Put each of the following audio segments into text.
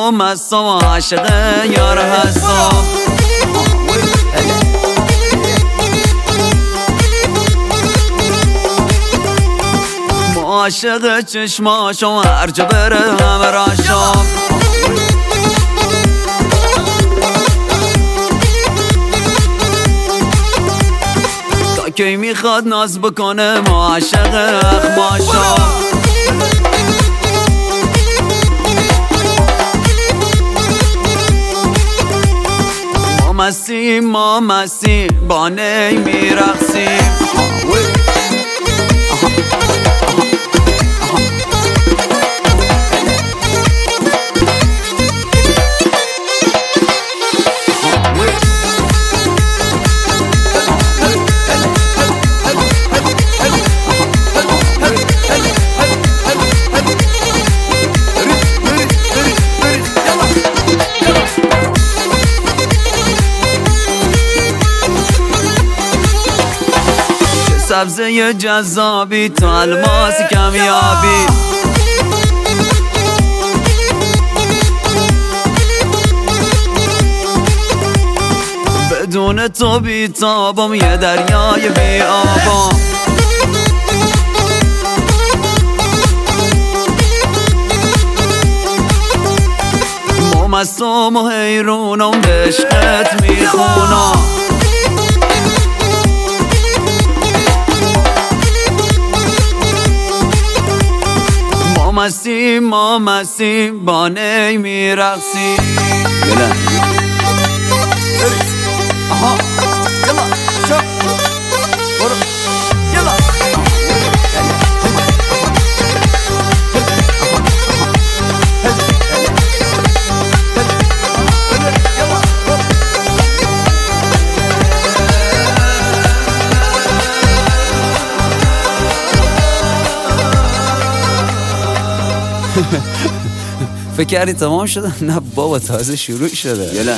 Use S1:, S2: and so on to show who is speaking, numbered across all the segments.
S1: مستم و عاشق یار هستم. عاشق چشماشم هر جا بره همه راشم. تا کی میخواد ناز بکنه ما عاشق اخماشم. ما مستیم با نی میرقصیم. سبزه جذابی تو الماس کمیابی. بدون تو بیتابم یه دریای بی آبم. ما مستم و حیرونم به عشقت میخونم. ما مستیم با نی میرقصیم. آها یلا شو برو یلا. فکر کردی تمام شده؟ نه بابا تازه شروع شده. یلا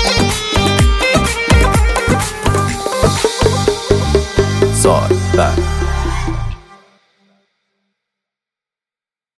S1: Back.